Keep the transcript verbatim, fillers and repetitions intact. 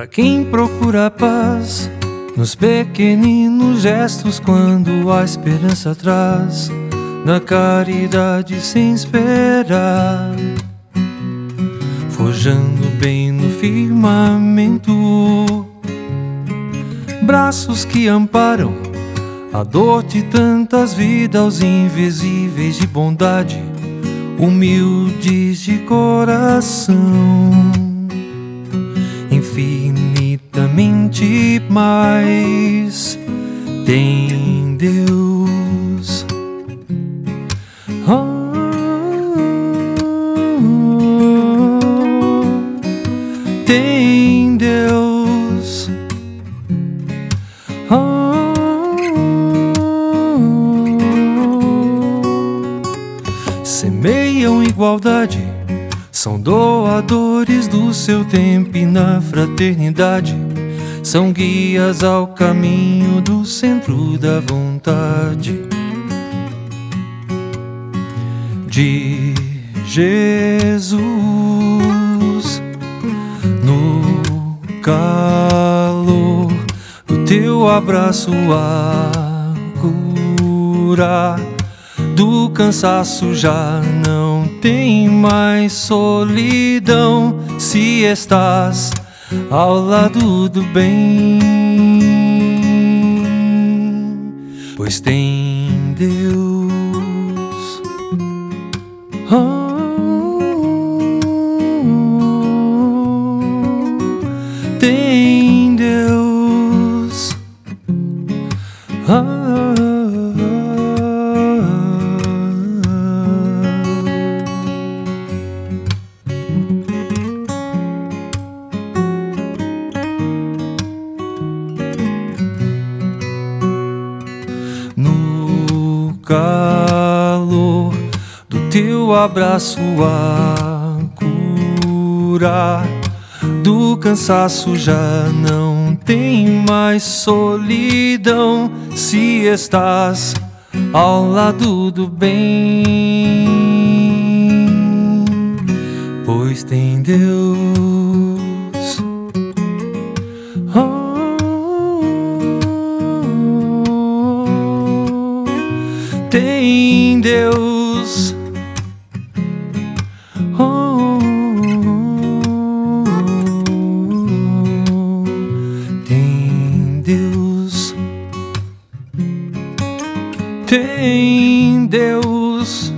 Pra quem procura paz nos pequeninos gestos, quando a esperança traz na caridade sem esperar, forjando bem no firmamento, braços que amparam a dor de tantas vidas, os invisíveis de bondade, humildes de coração, infinitamente mais tem Deus. Oh, tem Deus. Oh, semeiam igualdade, são doadores do seu tempo, e na fraternidade são guias ao caminho do centro da vontade de Jesus. No calor do teu abraço, a cura do cansaço já não tem mais solidão, se estás ao lado do bem, pois tem Deus. Oh, tem Deus. Oh, no calor do teu abraço, a cura do cansaço já não tem mais solidão, se estás ao lado do bem, pois tem Deus. Tem Deus. Oh, tem Deus. Tem Deus.